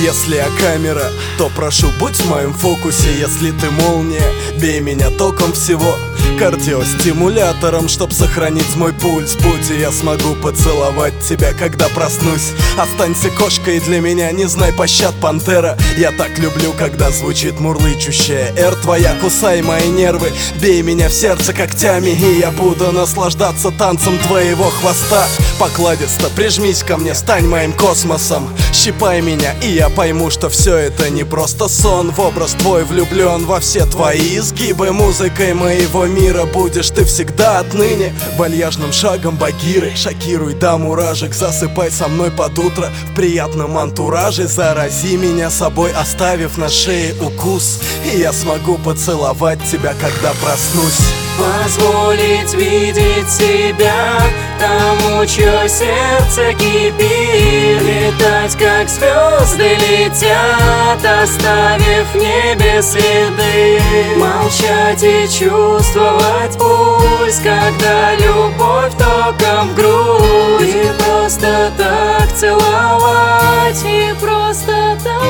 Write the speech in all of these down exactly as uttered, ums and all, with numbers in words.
Если я камера, то прошу, будь в моем фокусе. Если ты молния, бей меня током всего, кардиостимулятором, чтоб сохранить мой пульс. Будь, и я смогу поцеловать тебя, когда проснусь. Останься кошкой для меня, не знай пощад, пантера. Я так люблю, когда звучит мурлычущая эр твоя. Кусай мои нервы, бей меня в сердце когтями, и я буду наслаждаться танцем твоего хвоста. Покладисто прижмись ко мне, стань моим космосом. Щипай меня, и я пойму, что все это не просто сон. В образ твой влюблен, во все твои изгибы. Музыкой моего мира будешь ты всегда отныне. Вальяжным шагом Багиры шокируй до муражек. Засыпай со мной под утро в приятном антураже. Зарази меня собой, оставив на шее укус, и я смогу поцеловать тебя, когда проснусь. Позволить видеть себя тому, чье сердце кипит. Летать, как звезды летят, оставив в небе следы. Молчать и чувствовать пульс, когда любовь током в грудь. И просто так целовать, и просто так.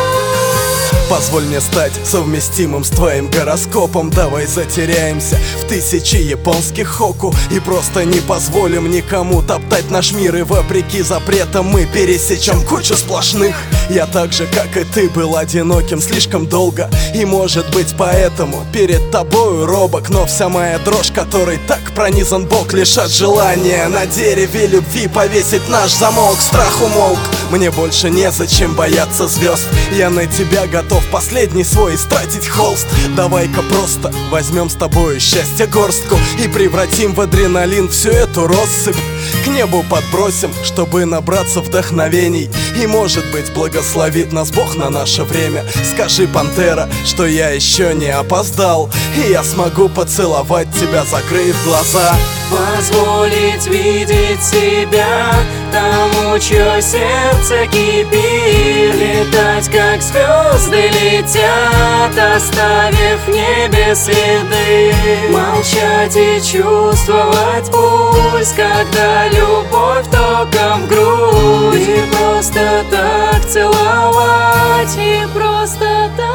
Позволь мне стать совместимым с твоим гороскопом. Давай затеряемся в тысячи японских хоку и просто не позволим никому топтать наш мир. И вопреки запретам мы пересечем кучу сплошных. Я так же, как и ты, был одиноким слишком долго, и может быть поэтому перед тобою робок. Но вся моя дрожь, которой так пронизан бок, лишь от желания на дереве любви повесить наш замок. Страх умолк, мне больше незачем бояться звезд. Я на тебя готов последний свой истратить холст. Давай-ка просто возьмем с тобой счастье горстку и превратим в адреналин всю эту россыпь. К небу подбросим, чтобы набраться вдохновений. И может быть благословит нас Бог на наше время. Скажи, пантера, что я еще не опоздал, и я смогу поцеловать тебя, закрыв глаза. Позволить видеть себя тому, чье сердце кипит. Летать, как звезды летят, оставив в небе следы. Молчать и чувствовать пульс, когда любовь током в грудь. И просто так целовать, и просто так.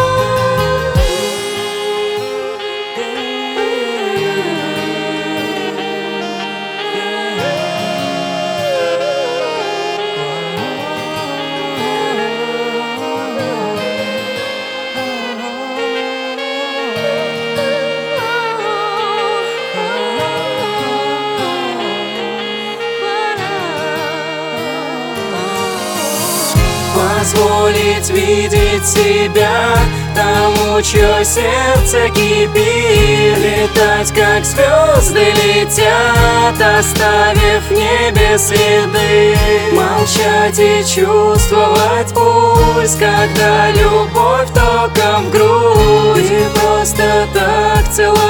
Позволить видеть себя тому, чье сердце кипит. Летать, как звезды летят, оставив в небе следы. Молчать и чувствовать пульс, когда любовь током в грудь. И просто так целовать.